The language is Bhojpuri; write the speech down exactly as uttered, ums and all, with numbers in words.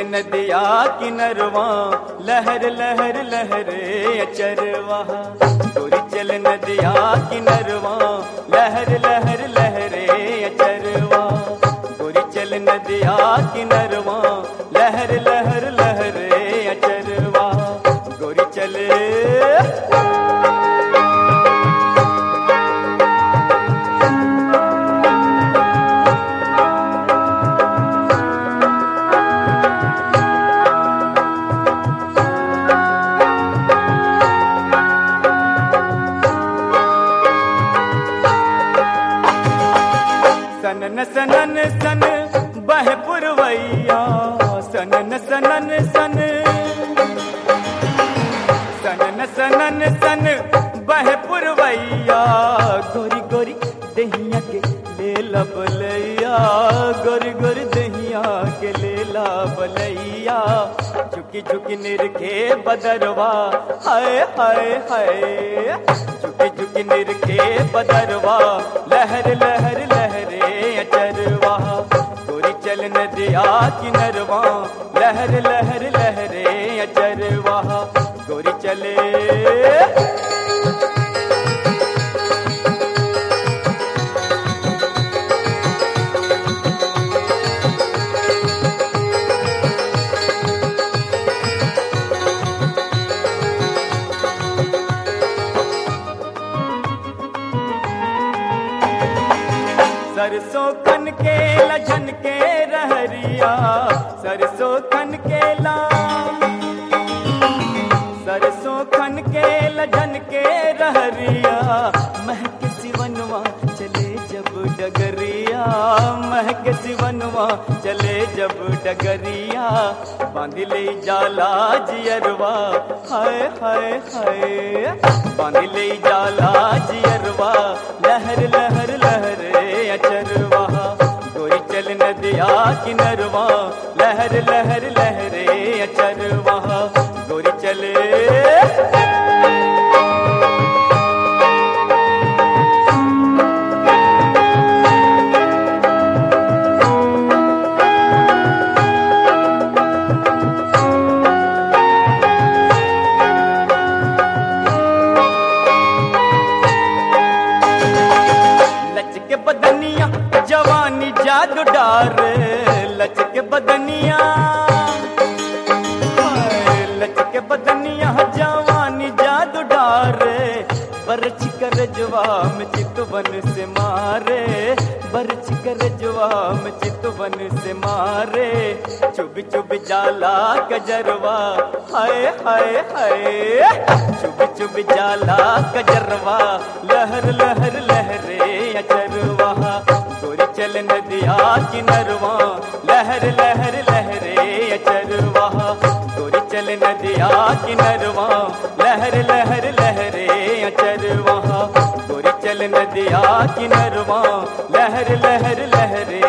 नदिया किनरवा लहर लहर लहरे अचरवा। गोरी चल नदिया किनरवा लहर लहर लहरे अचरवा। गोरी चल नदिया किनरवा लहर लहर लहरे अचरवा। गोरी चले सनन सनन सन बह पुरवैया। सनन सनन सन सनन सनन सन बह पुरवैया। गोरी गोरी दहिया के लेला बलैया। गोरी गोरी दहिया के लेला बलैया। झुकी झुकी निरखे बदरवा हाय हाय हाय। झुकी झुकी निरखे बदरवा लहर लहर लहरे अचरवा। गोरी चल नदिया किनरवा लहर लहर लहरे अचरवा। गोरी चले सरसों खन के लजन के रहरिया। सरसों खन के ला सरसों खन के लजन के रहरिया। महक सिवनवा चले जब डगरिया। महक सिवनवा चले जब डगरिया। बांध ले जाला जियरवा हाय हाय हाय। बांध ले जाला जियरवा लहर लहर लहरे अचरवा। गोरी चल नदिया किनरवा लहर लहर लहरे अचरवा। गोरी चले लचके बदनिया जवानी जादू डारे। लचके बदनिया लचके बदनिया जवानी जादू डारे। बरछ कर जवाम चितवन से मारे। बरछ कर जवाम चितवन से मारे। चुब चुब जाला कजरवा हाय हाय हाय। चुब चुब जाला कजरवा लहर लहर लहरे अचरवा। गोरी चल नदिया किनरवा लहर लहर लहरे अचरवा। गोरी चल नदिया किनरवा लहर लहर लहरे अचरवा। गोरी चल नदिया किनरवा लहर लहर लहरे